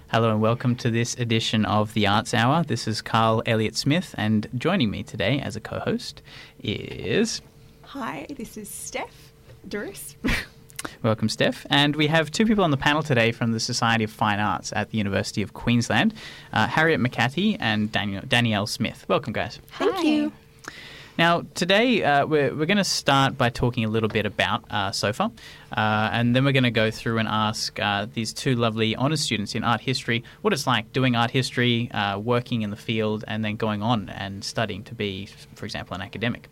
Hello and welcome to this edition of The Arts Hour. This is Carl Elliott Smith, and joining me today as a co-host is... Hi, this is Steph Duris. Welcome, Steph. And we have two people on the panel today from the Society of Fine Arts at the University of Queensland, Harriet McCarthy and Danielle Smith. Welcome, guys. Thank you. Now, today we're going to start by talking a little bit about SOFA, and then we're going to go through and ask these two lovely honours students in art history what it's like doing art history, working in the field, and then going on and studying to be, for example, an academic.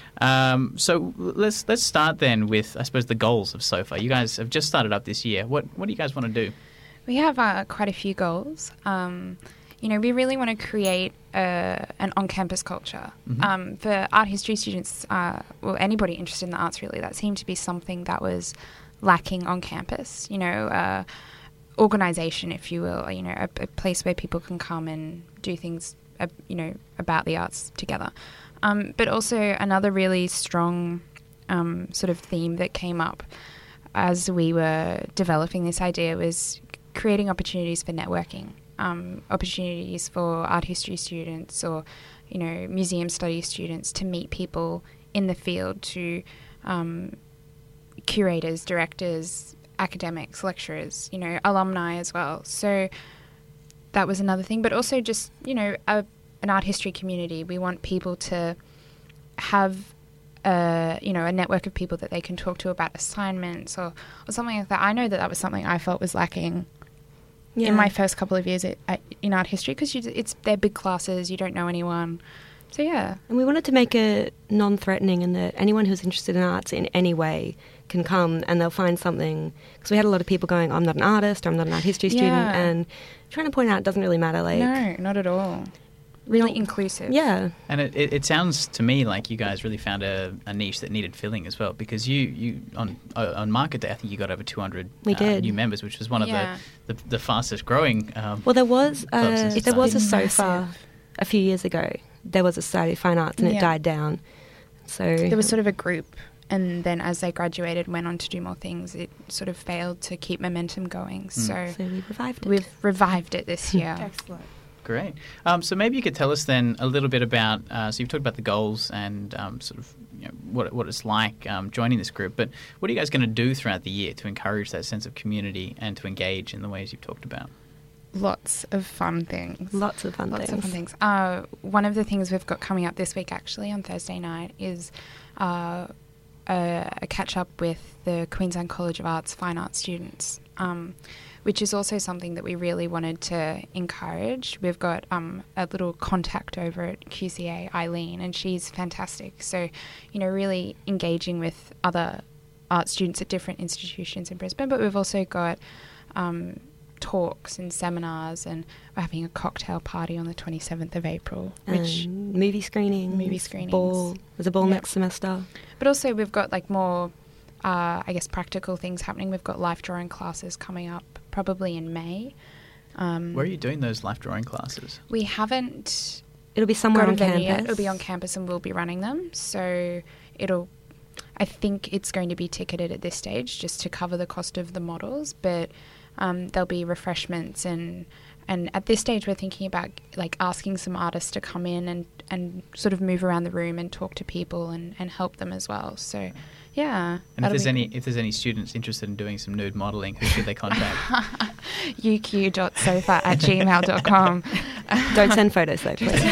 So let's start then with, I suppose, the goals of SOFA. You guys have just started up this year. What do you guys want to do? We have quite a few goals. We really want to create an on-campus culture. Mm-hmm. For art history students, or anybody interested in the arts really, that seemed to be something that was lacking on campus. Organisation, if you will, a place where people can come and do things, about the arts together. But also another really strong sort of theme that came up as we were developing this idea was creating opportunities for networking. Opportunities for art history students or, museum studies students to meet people in the field, to curators, directors, academics, lecturers, alumni as well. So that was another thing. But also just, an art history community. We want people to have a network of people that they can talk to about assignments or something like that. I know that was something I felt was lacking in my first couple of years in art history, because they're big classes, you don't know anyone. So, yeah. And we wanted to make it non-threatening, and that anyone who's interested in arts in any way can come and they'll find something. Because we had a lot of people going, I'm not an artist, or I'm not an art history student, and trying to point out it doesn't really matter. No, not at all. Really inclusive. Yeah. And it sounds to me like you guys really found a niche that needed filling as well, because you on market day, I think you got over 200 new members, which was one of the fastest growing. Well, there was a SOFA a few years ago. There was a Society of Fine Arts and it died down. So there was sort of a group, and then as they graduated, went on to do more things. It sort of failed to keep momentum going. So we revived it. We've revived it this year. Excellent. Great. So maybe you could tell us then a little bit about, so you've talked about the goals and sort of what it's like joining this group, but what are you guys going to do throughout the year to encourage that sense of community and to engage in the ways you've talked about? Lots of fun things. Lots of fun things. One of the things we've got coming up this week, actually, on Thursday night, is a catch-up with the Queensland College of Arts Fine Arts students, which is also something that we really wanted to encourage. We've got a little contact over at QCA, Eileen, and she's fantastic. So, really engaging with other art students at different institutions in Brisbane, but we've also got talks and seminars, and we're having a cocktail party on the 27th of April. Which movie screenings. Ball. There's a ball next semester. But also we've got more, practical things happening. We've got life drawing classes coming up probably in May. Where are you doing those life drawing classes? We haven't. It'll be somewhere on campus. Yet. It'll be on campus and we'll be running them. So I think it's going to be ticketed at this stage just to cover the cost of the models, but there'll be refreshments and at this stage we're thinking about asking some artists to come in and sort of move around the room and talk to people and help them as well. So yeah. And if there's any students interested in doing some nude modelling, who should they contact? uq.sofa@gmail.com. Don't send photos though, please.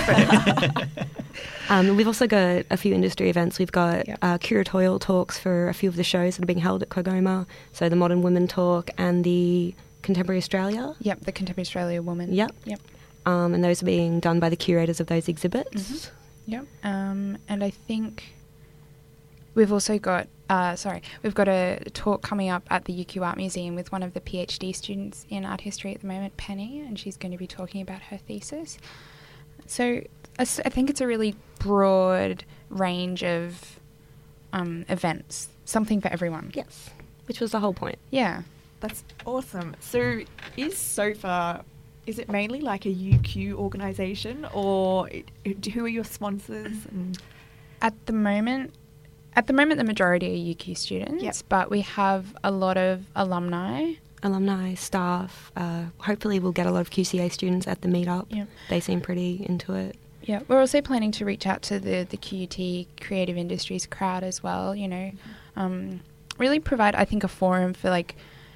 We've also got a few industry events. We've got curatorial talks for a few of the shows that are being held at Kogoma. So the Modern Women Talk and the Contemporary Australia. Yep, the Contemporary Australia Woman. Yep. And those are being done by the curators of those exhibits. Mm-hmm. Yep. And I think we've also got, we've got a talk coming up at the UQ Art Museum with one of the PhD students in art history at the moment, Penny, and she's going to be talking about her thesis. So I think it's a really broad range of events, something for everyone. Yes, which was the whole point. Yeah. That's awesome. So is SOFA, is it mainly like a UQ organisation, or who are your sponsors? At the moment, the majority are UQ students, but we have a lot of alumni alumni, staff. Hopefully we'll get a lot of QCA students at the meetup. Yeah. They seem pretty into it. Yeah, we're also planning to reach out to the QUT creative industries crowd as well, really provide, I think, a forum for like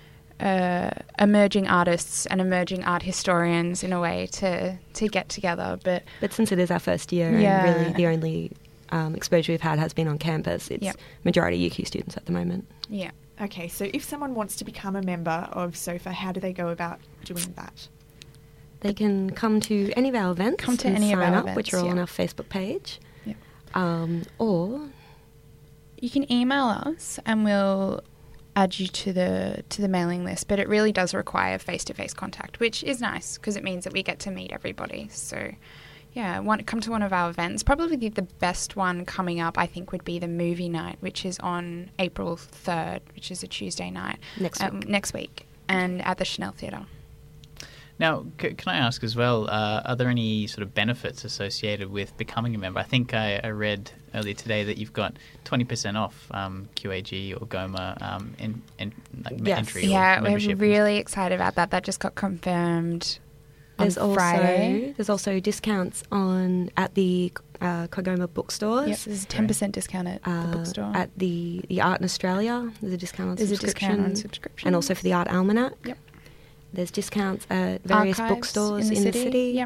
emerging artists and emerging art historians in a way to get together. But since it is our first year and really the only exposure we've had has been on campus, it's majority UQ students at the moment. Yeah. Okay, so if someone wants to become a member of SOFA, how do they go about doing that? They can come to any of our events and sign up, which are all on our Facebook page. Yeah. Or you can email us and we'll add you to the mailing list, but it really does require face-to-face contact, which is nice because it means that we get to meet everybody. So, come to one of our events. Probably the best one coming up, I think, would be the movie night, which is on April 3rd, which is a Tuesday night. Next week, and at the Chanel Theatre. Now, can I ask as well, are there any sort of benefits associated with becoming a member? I think I read earlier today that you've got 20% off QAG or GOMA entry or membership. We're really excited about that. That just got confirmed on Friday. There's also discounts at the Kogoma bookstores. Yep, there's a 10% discount at the bookstore. At the Art in Australia, there's a discount on subscription. There's a discount on subscription. And also for the Art Almanac. Yep. There's discounts at various Archives bookstores in the city. Yep.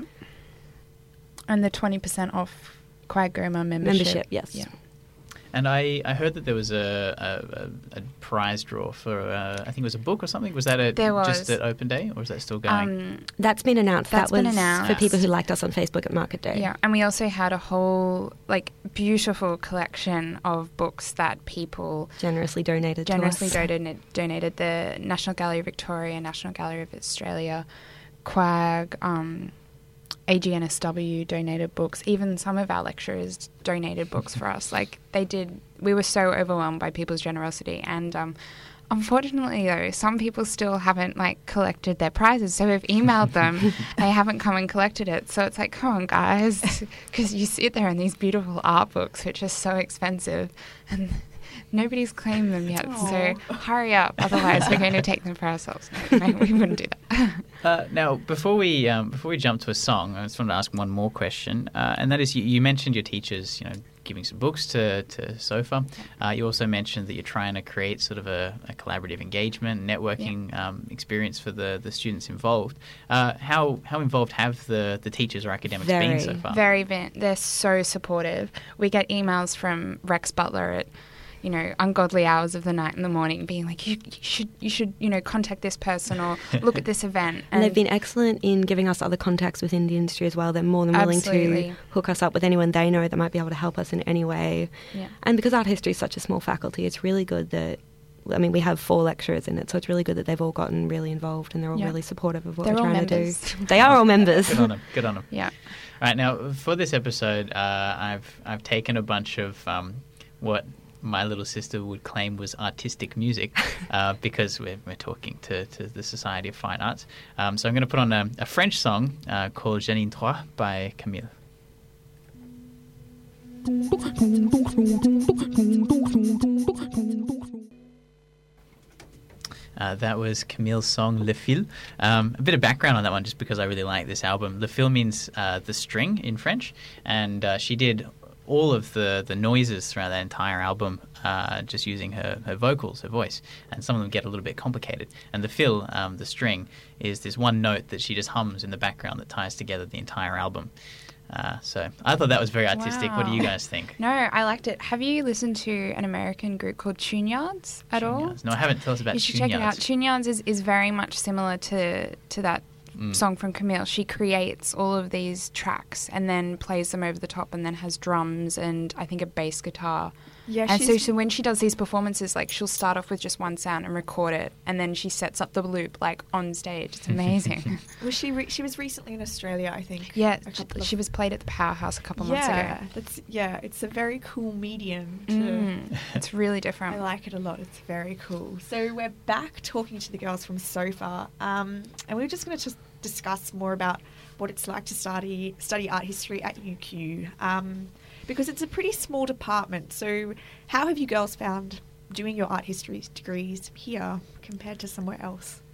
And the 20% off Quag GOMA membership. Yes. Yeah. And I heard that there was a prize draw for, I think it was a book or something. Was that just at Open Day, or is that still going? That's been announced. That was for people who liked us on Facebook at Market Day. Yeah, and we also had a whole beautiful collection of books that people generously donated to us. Donated the National Gallery of Victoria, National Gallery of Australia, Quag, AGNSW donated books. Even some of our lecturers donated books for us. We were so overwhelmed by people's generosity. And unfortunately, though, some people still haven't collected their prizes. So we've emailed them. They haven't come and collected it. So it's come on, guys, because you sit there in these beautiful art books, which are so expensive, and nobody's claimed them yet. Aww. So hurry up, otherwise we're going to take them for ourselves. No, we wouldn't do that. Now, before we jump to a song, I just wanted to ask one more question, and that is, you mentioned your teachers, giving some books to SOFA. You also mentioned that you're trying to create sort of a collaborative engagement, networking experience for the students involved. How involved have the teachers or academics been so far? They're so supportive. We get emails from Rex Butler at ungodly hours of the night and the morning, being like, you should contact this person or look at this event. And they've been excellent in giving us other contacts within the industry as well. They're more than willing to hook us up with anyone they know that might be able to help us in any way. Yeah. And because art history is such a small faculty, it's really good that, we have 4 lecturers in it, so it's really good that they've all gotten really involved and they're all really supportive of what we're trying to do. They are all members. Good on them. Yeah. All right, now for this episode, I've taken a bunch of what my little sister would claim was artistic music because we're talking to the Society of Fine Arts. So I'm going to put on a French song called Janine Trois by Camille. That was Camille's song Le Fil. A bit of background on that one just because I really like this album. Le Fil means the string in French, and she did all of the noises throughout that entire album just using her vocals, her voice, and some of them get a little bit complicated. And the fil, the string, is this one note that she just hums in the background that ties together the entire album. So I thought that was very artistic. Wow. What do you guys think? No, I liked it. Have you listened to an American group called Tune-Yards at all? No, I haven't. Tell us about Tune-Yards. You should check it out. Tune-Yards is very much similar to that song from Camille. She creates all of these tracks and then plays them over the top and then has drums and I think a bass guitar. Yeah, and so when she does these performances, she'll start off with just one sound and record it, and then she sets up the loop on stage. It's amazing. Was she was recently in Australia, I think. Yeah, she was played at the Powerhouse a couple months ago. It's a very cool medium. It's really different. I like it a lot. It's very cool. So we're back talking to the girls from SOFA, and we're just going to discuss more about what it's like to study art history at UQ. Because it's a pretty small department. So how have you girls found doing your art history degrees here compared to somewhere else?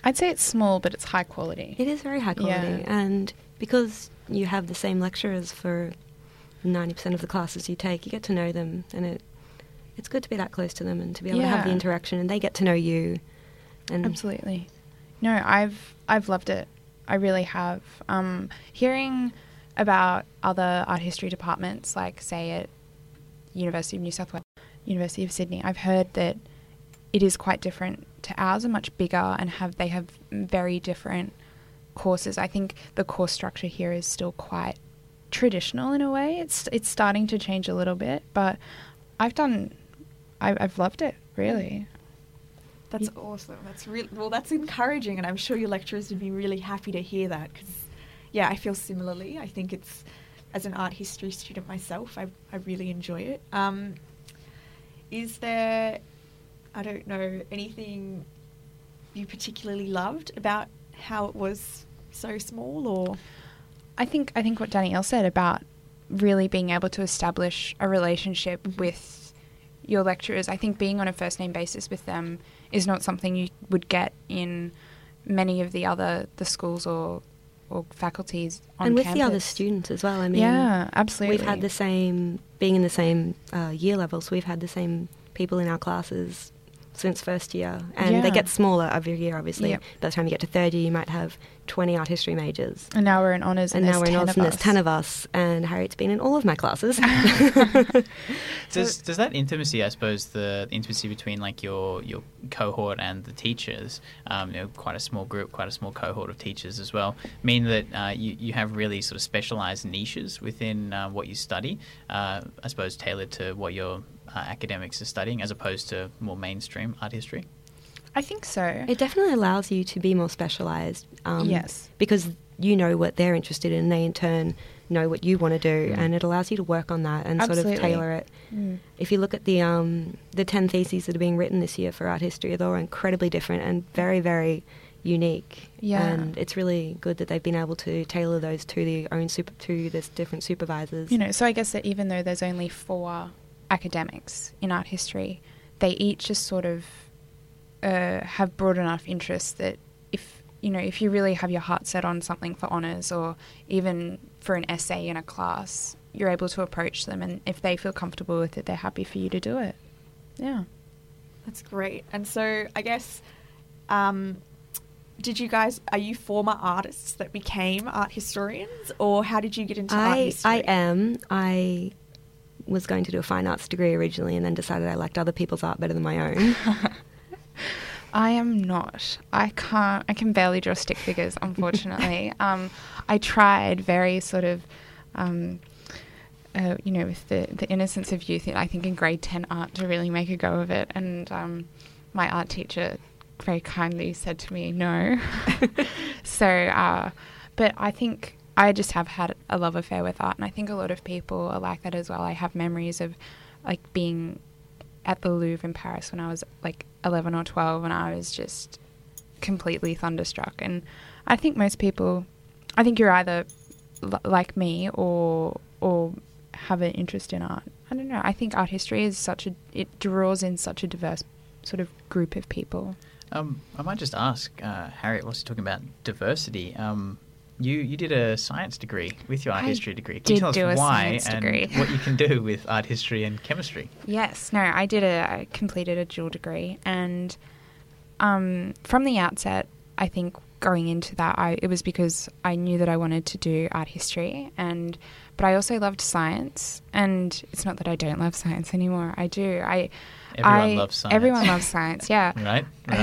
I'd say it's small, but it's high quality. It is very high quality, and because you have the same lecturers for 90% of the classes you take, you get to know them, and it's good to be that close to them and to be able to have the interaction, and they get to know you. And absolutely. No, I've loved it. I really have. Hearing about other art history departments, like say at University of New South Wales, University of Sydney, I've heard that it is quite different to ours, are much bigger, and they have very different courses. I think the course structure here is still quite traditional in a way. It's starting to change a little bit, but I've loved it, really. That's awesome. That's encouraging, and I'm sure your lecturers would be really happy to hear that, because I feel similarly. I think it's, as an art history student myself, I really enjoy it. Is there, I don't know, anything you particularly loved about how it was so small? Or I think what Danielle said about really being able to establish a relationship with your lecturers. I think being on a first name basis with them is not something you would get in many of the schools or faculties on campus. And with campus. the other students as well. I mean, yeah, absolutely. We've had being in the same year level, so we've had the same people in our classes since first year, and they get smaller every year, obviously. Yep. By the time you get to third year, you might have 20 art history majors. And now we're in honours, and now we're in honours, and there's 10 of us, and Harriet's been in all of my classes. Does that intimacy, I suppose, the intimacy between like your cohort and the teachers, quite a small group, quite a small cohort of teachers as well, mean that you have really sort of specialised niches within what you study, I suppose tailored to what your academics are studying, as opposed to more mainstream art history? I think so. It definitely allows you to be more specialised. Yes. Because you know what they're interested in, and they in turn know what you want to do, and it allows you to work on that and sort of tailor it. If you look at the 10 theses that are being written this year for art history, they're all incredibly different and very, very unique. Yeah. And it's really good that they've been able to tailor those to the different supervisors. So I guess that even though there's only 4 academics in art history, they each just sort of have broad enough interests that if you really have your heart set on something for honours, or even for an essay in a class, you're able to approach them, and if they feel comfortable with it, they're happy for you to do it. Yeah. That's great. And so I guess, are you former artists that became art historians, or how did you get into art history? I am. I was going to do a fine arts degree originally, and then decided I liked other people's art better than my own. I am not. I can barely draw stick figures, unfortunately. I tried very sort of, with the innocence of youth, I think in grade 10 art, to really make a go of it. And my art teacher very kindly said to me, no. So, but I think I just have had a love affair with art, and I think a lot of people are like that as well. I have memories of like being at the Louvre in Paris when I was like 11 or 12, and I was just completely thunderstruck. And I think most people, I think you're either like me or have an interest in art. I don't know. I think art history is it draws in such a diverse sort of group of people. I might just ask, Harriet, whilst you're talking about diversity, you did a science degree with your art history degree. Can you tell us why and what you can do with art history and chemistry? Yes. No, I completed a dual degree, and from the outset, I think going into that, it was because I knew that I wanted to do art history, but I also loved science, and it's not that I don't love science anymore. I do. Everyone loves science. Everyone loves science, yeah. Right.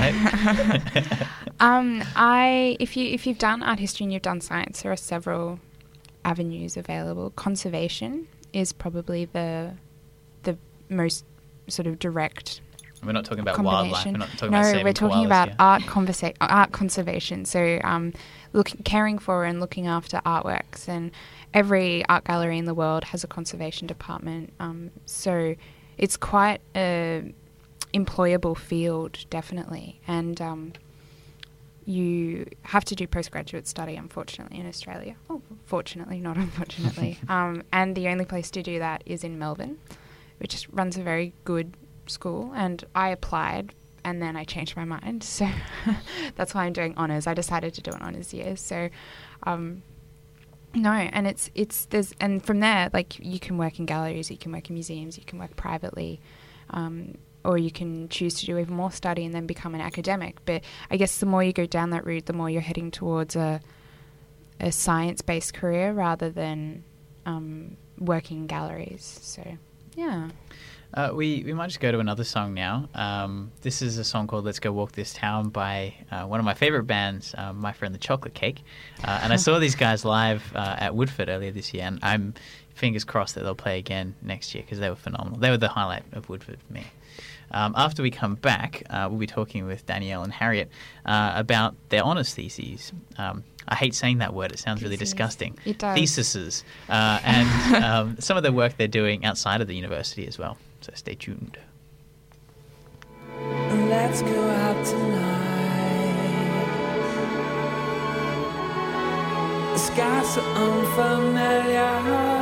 If you've done art history and you've done science, there are several avenues available. Conservation is probably the most sort of direct. We're not talking about wildlife. We're not talking about saving we're talking koalas about here. art conservation. So, caring for and looking after artworks, and every art gallery in the world has a conservation department. So it's quite a employable field, definitely, and you have to do postgraduate study, unfortunately, in Australia. Oh, fortunately, not unfortunately. And the only place to do that is in Melbourne, which runs a very good school, and I applied and then I changed my mind. So that's why I'm doing honours. I decided to do an honours year. So, no, and and from there, like, you can work in galleries, you can work in museums, you can work privately, or you can choose to do even more study and then become an academic. But I guess the more you go down that route, the more you're heading towards a science-based career rather than working in galleries. So, yeah. We might just go to another song now. This is a song called Let's Go Walk This Town by one of my favourite bands, My Friend the Chocolate Cake. And I saw these guys live at Woodford earlier this year, and I'm fingers crossed that they'll play again next year because they were phenomenal. They were the highlight of Woodford for me. After we come back, we'll be talking with Danielle and Harriet about their honours theses. I hate saying that word. It sounds really disgusting. It does. Theses. And some of the work they're doing outside of the university as well. So stay tuned. Let's go out tonight. The sky's so unfamiliar.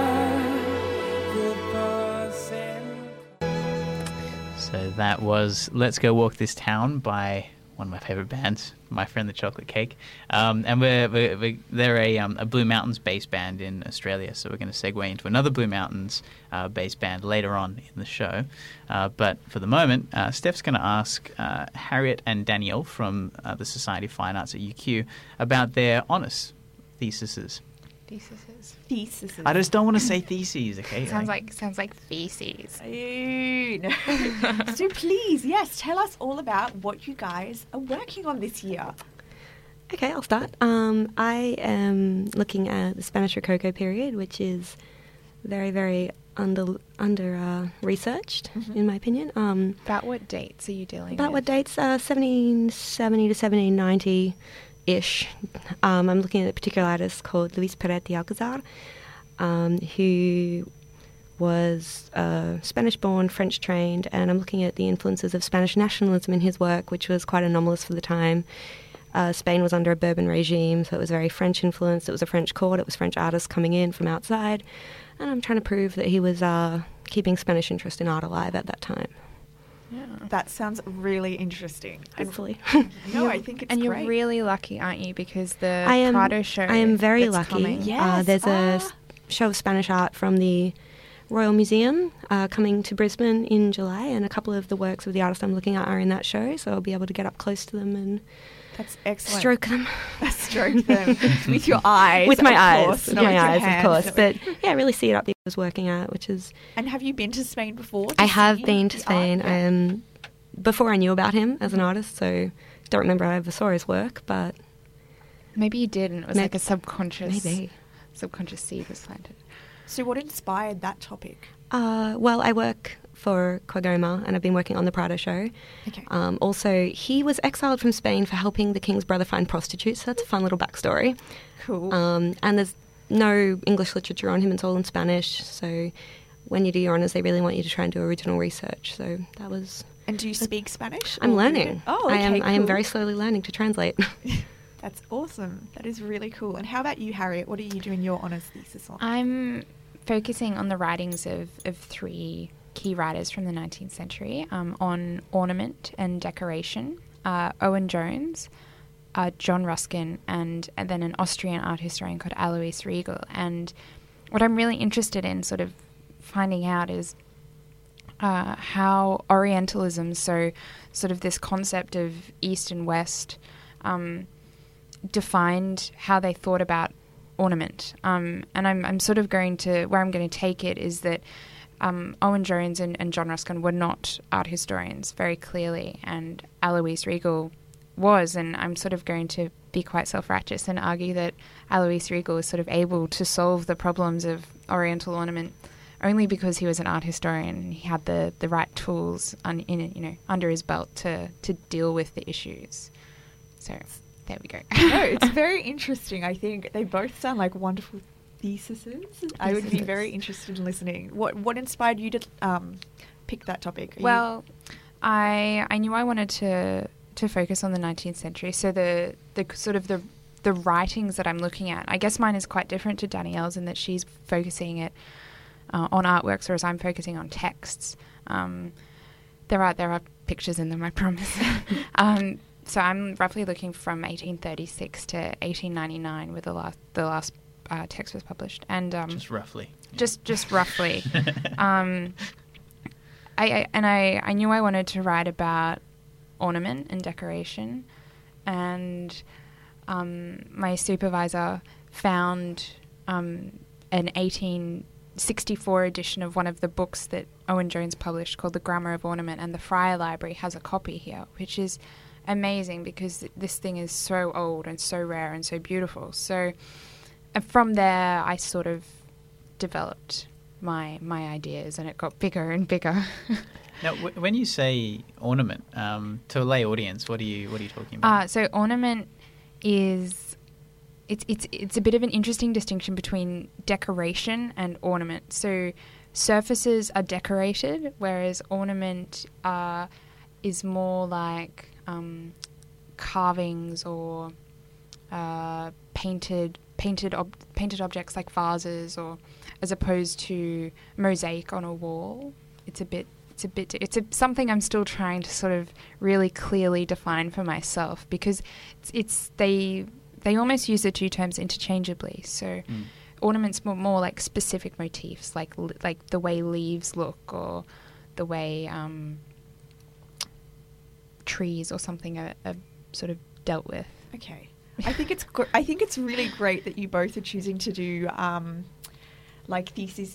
So that was Let's Go Walk This Town by one of my favourite bands, My Friend the Chocolate Cake. And they're a Blue Mountains based band in Australia, so we're going to segue into another Blue Mountains based band later on in the show. But for the moment, Steph's going to ask Harriet and Danielle from the Society of Fine Arts at UQ about their honours theses. Theses. I just don't want to say theses, okay? Sounds like feces. No. So please, yes, tell us all about what you guys are working on this year. Okay, I'll start. I am looking at the Spanish Rococo period, which is very, very under researched, in my opinion. About what dates are you dealing with? About what dates? 1770 to 1790-ish. I'm looking at a particular artist called Luis Peretti Alcazar, who was Spanish-born, French-trained, and I'm looking at the influences of Spanish nationalism in his work, which was quite anomalous for the time. Spain was under a Bourbon regime, so it was very French-influenced. It was a French court. It was French artists coming in from outside. And I'm trying to prove that he was keeping Spanish interest in art alive at that time. Yeah. That sounds really interesting. Hopefully. No, I think it's and great. you're really lucky, aren't you? Because the Prado show. I am very that's lucky. Coming. Yes. There's a show of Spanish art from the Royal Museum coming to Brisbane in July, and a couple of the works of the artist I'm looking at are in that show, so I'll be able to get up close to them and That's excellent. stroke them. Stroke them with your eyes. With my of eyes. course, With not my with your eyes, hands. of course. But yeah, really see it up there I was working at, which is... And have you been to Spain before? I have been to the Spain. art? Before I knew about him as an artist, so don't remember I ever saw his work, but... Maybe you did, and it was like a subconscious seed was planted. So what inspired that topic? Well, I work for Quagoma, and I've been working on the Prado show. Okay. Also, he was exiled from Spain for helping the king's brother find prostitutes, so that's a fun little backstory. Cool. And there's no English literature on him, it's all in Spanish, so when you do your honours, they really want you to try and do original research, so that was... And do you speak Spanish? I'm or- learning. Oh, okay, I am cool. very slowly learning to translate. That's awesome. That is really cool. And how about you, Harriet? What are you doing your honours thesis on? I'm focusing on the writings of three key writers from the 19th century on ornament and decoration. Owen Jones, John Ruskin, and then an Austrian art historian called Alois Riegel. And what I'm really interested in sort of finding out is how Orientalism, so sort of this concept of East and West, defined how they thought about ornament. And I'm sort of going to, where I'm going to take it is that Owen Jones and John Ruskin were not art historians, very clearly, and Alois Riegel was, and I'm sort of going to be quite self-righteous and argue that Alois Riegel was sort of able to solve the problems of Oriental ornament only because he was an art historian and he had the right tools under his belt to deal with the issues. So there we go. No, it's very interesting. I think they both sound like wonderful theses. I would be very interested in listening. What inspired you to pick that topic? Well, I knew I wanted to focus on the 19th century. So the sort of the writings that I'm looking at, I guess mine is quite different to Danielle's in that she's focusing it on artworks, whereas I'm focusing on texts. There are pictures in them, I promise. So I'm roughly looking from 1836 to 1899, where the last text was published, and Just roughly. just roughly. I knew I wanted to write about ornament and decoration, and my supervisor found an 1864 edition of one of the books that Owen Jones published called The Grammar of Ornament, and the Friar Library has a copy here, which is amazing because this thing is so old and so rare and so beautiful. So from there, I sort of developed my ideas, and it got bigger and bigger. Now, when you say ornament, to a lay audience, what are you talking about? So ornament is it's a bit of an interesting distinction between decoration and ornament. So surfaces are decorated, whereas ornament is more like carvings or painted objects like vases, or as opposed to mosaic on a wall. It's something I'm still trying to sort of really clearly define for myself, because they almost use the two terms interchangeably. So ornaments more like specific motifs, like the way leaves look, or the way trees or something are sort of dealt with. Okay. I think it's really great that you both are choosing to do like theses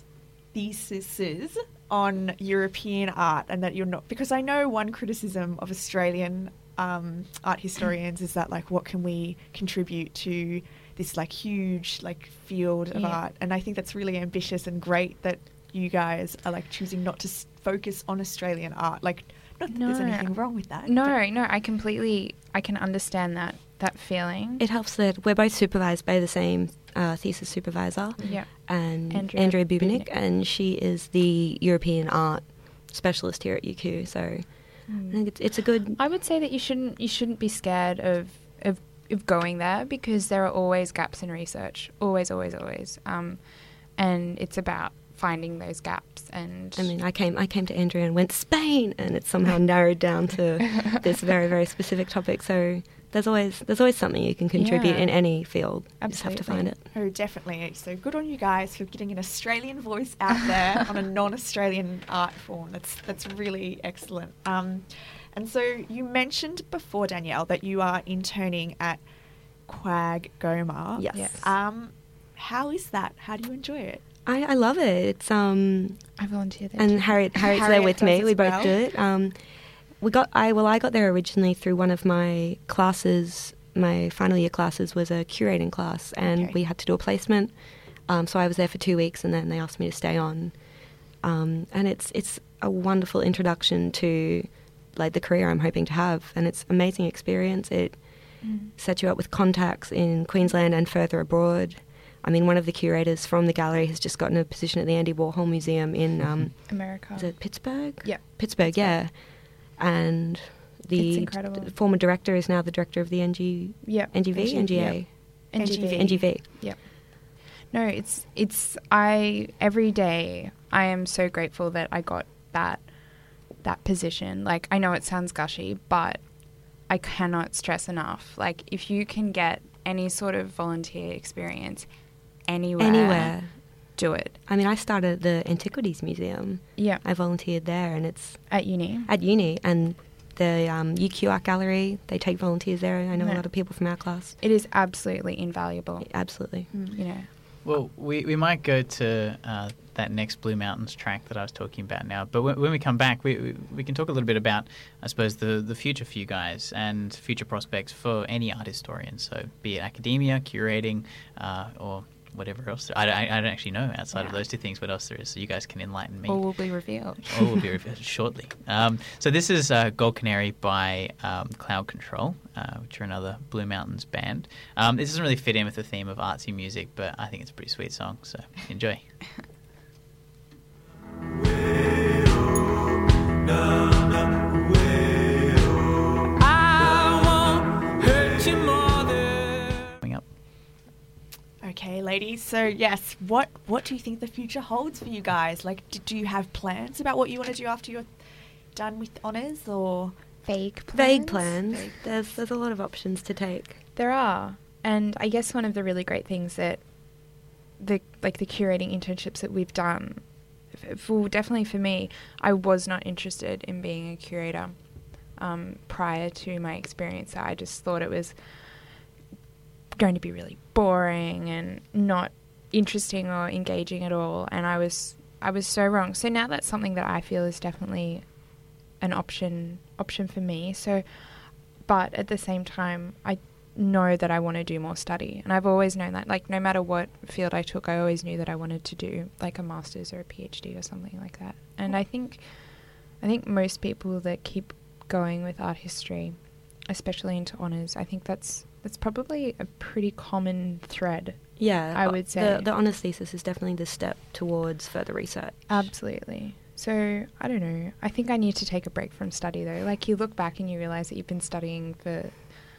on European art, and that you're not, because I know one criticism of Australian art historians is that, like, what can we contribute to this like huge like field of art, and I think that's really ambitious and great that you guys are like choosing not to focus on Australian art. Like, not that there's anything wrong with that. No, I can understand that feeling. It helps that we're both supervised by the same thesis supervisor, and Andrea Bubinic, and she is the European art specialist here at UQ. So I think it's a good. I would say that you shouldn't be scared of going there, because there are always gaps in research, always, and it's about finding those gaps. And I mean, I came to Andrea and went Spain, and it's somehow narrowed down to this very, very specific topic. So there's always something you can contribute in any field. Absolutely. You just have to find it. Oh, definitely. So good on you guys for getting an Australian voice out there on a non-Australian art form. That's really excellent. And so you mentioned before, Danielle, that you are interning at Quag Goma. Yes. How is that? How do you enjoy it? I love it. It's I volunteer there and too. Harriet's there with me. We both well. do it. I got there originally through one of my classes. My final year classes was a curating class, and we had to do a placement. So I was there for 2 weeks, and then they asked me to stay on. And it's a wonderful introduction to like the career I'm hoping to have, and it's an amazing experience. It sets you up with contacts in Queensland and further abroad. I mean, one of the curators from the gallery has just gotten a position at the Andy Warhol Museum in America. Is it Pittsburgh? Yeah. Pittsburgh, yeah. And the former director is now the director of the NGV? NGA? NGV. Yeah. No, it's every day I am so grateful that I got that position. Like, I know it sounds gushy, but I cannot stress enough. Like, if you can get any sort of volunteer experience anywhere, do it. I mean, I started at the Antiquities Museum. Yeah. I volunteered there, and it's... At uni? At uni, and the UQ Art Gallery, they take volunteers there. I know a lot of people from our class. It is absolutely invaluable. Absolutely. You know. Well, we might go to that next Blue Mountains track that I was talking about now. But when we come back, we can talk a little bit about, I suppose, the future for you guys and future prospects for any art historian. So be it academia, curating, or whatever else. I don't actually know outside of those two things what else there is. So you guys can enlighten me. All will be revealed. All will be revealed shortly. So this is Gold Canary by Cloud Control, which are another Blue Mountains band. This doesn't really fit in with the theme of artsy music, but I think it's a pretty sweet song, so enjoy. Coming up. Okay, ladies. So yes, what do you think the future holds for you guys? Like, do you have plans about what you want to do after your done with honours or Vague Vague plans. Vague. There's a lot of options to take. There are. And I guess one of the really great things that the curating internships that we've done, definitely for me, I was not interested in being a curator prior to my experience. I just thought it was going to be really boring and not interesting or engaging at all, and I was so wrong. So now that's something that I feel is definitely an option for me. So, but at the same time, I know that I want to do more study, and I've always known that. Like, no matter what field I took, I always knew that I wanted to do like a master's or a PhD or something like that. And I think most people that keep going with art history, especially into honours, I think that's probably a pretty common thread. Yeah, I would say the honours thesis is definitely the step towards further research. Absolutely. So, I don't know. I think I need to take a break from study, though. Like, you look back and you realise that you've been studying for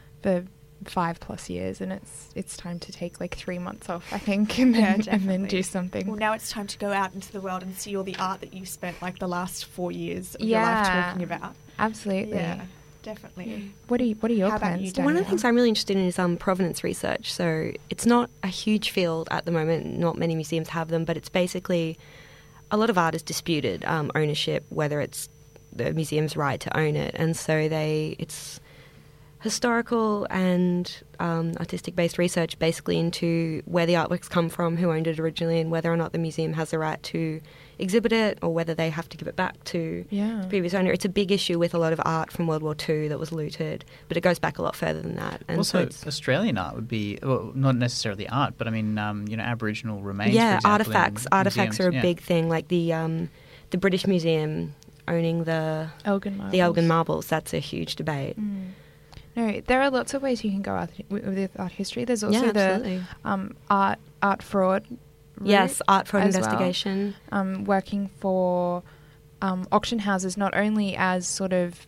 5+ years, and it's time to take like 3 months off, I think, and then do something. Well, now it's time to go out into the world and see all the art that you spent like the last 4 years of your life talking about. Absolutely. Yeah, definitely. What are your How about plans, you, Danielle? One of the things I'm really interested in is provenance research. So it's not a huge field at the moment. Not many museums have them, but it's basically a lot of art is disputed ownership, whether it's the museum's right to own it, and so it's historical and artistic-based research basically into where the artworks come from, who owned it originally, and whether or not the museum has the right to exhibit it or whether they have to give it back to the previous owner. It's a big issue with a lot of art from World War II that was looted, but it goes back a lot further than that. And also, Australian art would be, well, not necessarily art, but I mean, Aboriginal remains, yeah, for example, artifacts. Artifacts are a museums, big thing, like the British Museum owning the Elgin Marbles. That's a huge debate. No, there are lots of ways you can go with art history. There's also absolutely. the art fraud route. Yes, art fraud as investigation. Well. Working for auction houses, not only as sort of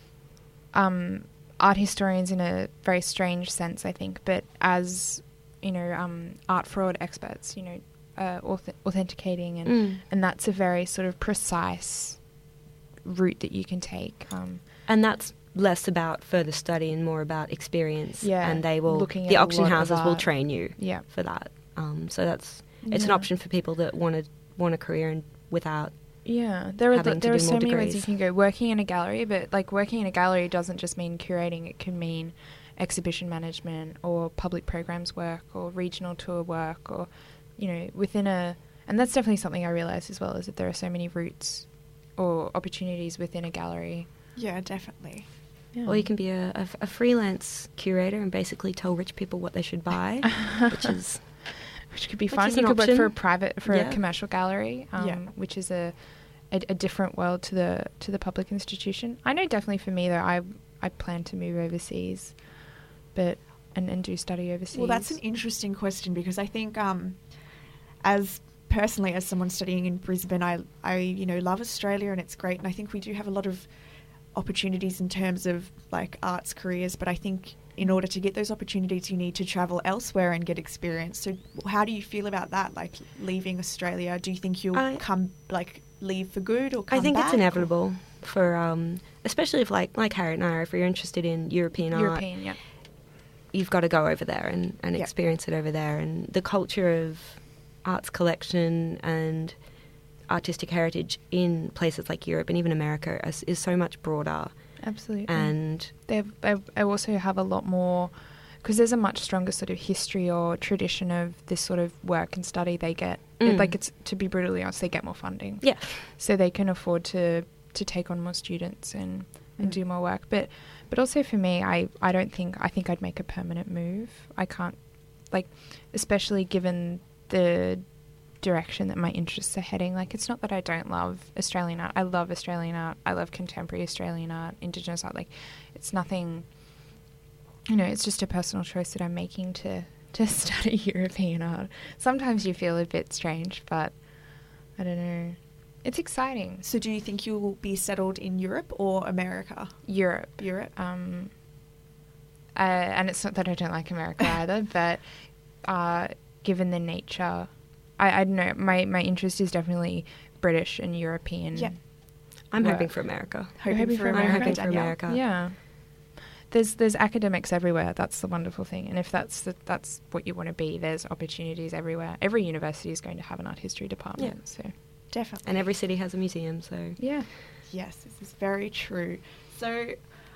art historians in a very strange sense, I think, but as, art fraud experts, authenticating, and that's a very sort of precise route that you can take. And that's less about further study and more about experience. Yeah, and the auction houses will train you for that. So it's an option for people that want a career and without. Yeah, there are so many degrees. ways you can go. Working in a gallery, but like working in a gallery doesn't just mean curating. It can mean exhibition management or public programs work or regional tour work or, and that's definitely something I realised as well, is that there are so many routes or opportunities within a gallery. Yeah, definitely. Yeah. Or you can be a freelance curator and basically tell rich people what they should buy, which could be fun. You could work for a commercial gallery, which is a different world to the public institution. I know definitely for me though, I plan to move overseas, but and do study overseas. Well, that's an interesting question, because I think as someone studying in Brisbane, I love Australia and it's great, and I think we do have a lot of opportunities in terms of like arts careers, but I think in order to get those opportunities you need to travel elsewhere and get experience. So how do you feel about that, like leaving Australia? Do you think you'll leave for good or come back? I think it's inevitable for especially if like Harriet and I, if you're interested in European art, you've got to go over there and experience it over there. And the culture of arts collection and artistic heritage in places like Europe and even America is so much broader. Absolutely. And they also have a lot more, because there's a much stronger sort of history or tradition of this sort of work and study they get. It's, to be brutally honest, they get more funding. Yeah. So they can afford to take on more students and do more work. But also for me, I think I'd make a permanent move. I can't, especially given the direction that my interests are heading. Like, it's not that I don't love Australian art. I love Australian art. I love contemporary Australian art, Indigenous art. Like, it's nothing, it's just a personal choice that I'm making to study European art. Sometimes you feel a bit strange, but I don't know. It's exciting. So do you think you'll be settled in Europe or America? Europe. And it's not that I don't like America either, but given the nature, I don't know, my interest is definitely British and European. Yeah. I'm work. hoping for America. Hoping for I'm America, hoping for Danielle? America. Yeah. There's academics everywhere. That's the wonderful thing. And if that's what you want to be, there's opportunities everywhere. Every university is going to have an art history department. Yeah. So Definitely. And every city has a museum, so yeah. Yes, this is very true. So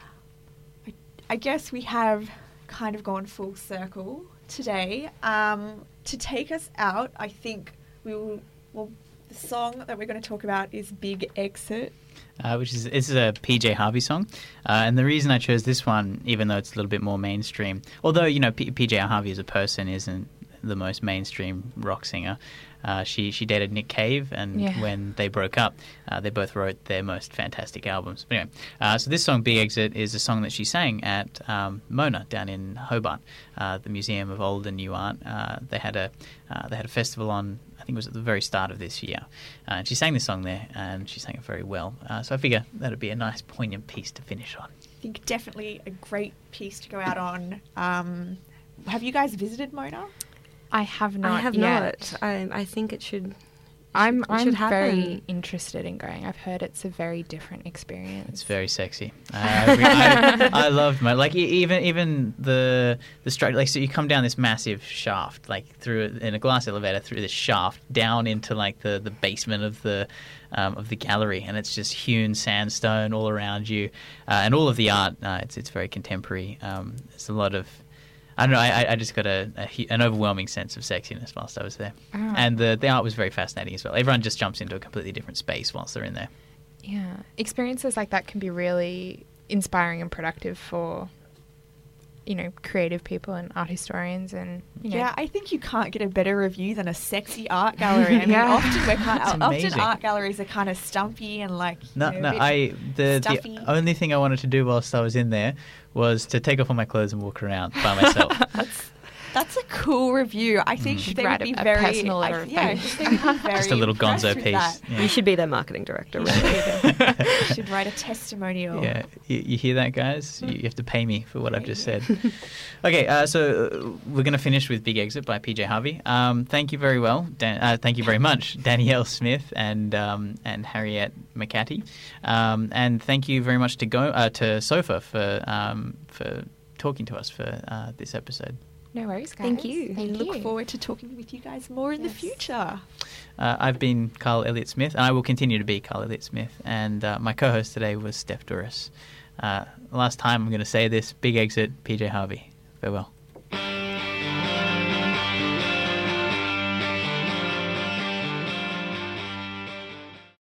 I guess we have kind of gone full circle today. To take us out, I think the song that we're going to talk about is Big Exit. This is a PJ Harvey song, and the reason I chose this one, even though it's a little bit more mainstream, although PJ Harvey as a person isn't the most mainstream rock singer, she dated Nick Cave, and when they broke up, they both wrote their most fantastic albums. But anyway, so this song Big Exit is a song that she sang at Mona down in Hobart, the Museum of Old and New Art. They had a festival on, I think it was at the very start of this year, and she sang this song there, and she sang it very well. So I figure that would be a nice poignant piece to finish on. I think definitely a great piece to go out on. Have you guys visited Mona? I have not. I have yet. not. I think it should. I'm should happen. very interested in going. I've heard it's a very different experience. It's very sexy. I loved my even the structure. Like, so you come down this massive shaft, like through in a glass elevator through this shaft down into like the basement of the gallery, and it's just hewn sandstone all around you, and all of the art. It's very contemporary. There's a lot of, I don't know. I just got an overwhelming sense of sexiness whilst I was there, and the art was very fascinating as well. Everyone just jumps into a completely different space whilst they're in there. Yeah, experiences like that can be really inspiring and productive for, creative people and art historians, and Yeah, I think you can't get a better review than a sexy art gallery. I mean, often art galleries are kind of stumpy and like the stuffy. only thing I wanted to do whilst I was in there was to take off all my clothes and walk around by myself. That's a cool review. I think should they write would be a very personal letter of thanks. they would be very Just a little impressed gonzo with piece. that. Yeah. You should be their marketing director. Really. You should write a testimonial. Yeah, you hear that, guys? You have to pay me for what I've just said. Okay, so we're going to finish with Big Exit by PJ Harvey. Thank you very well. Thank you very much, Danielle Smith and Harriet McCarty. And thank you very much to Sofa for talking to us for this episode. No worries, guys. Thank you. We look forward to talking with you guys more in the future. I've been Carl Elliott Smith, and I will continue to be Carl Elliott Smith. And my co-host today was Steph Duras. Last time I'm going to say this: Big Exit, PJ Harvey. Farewell.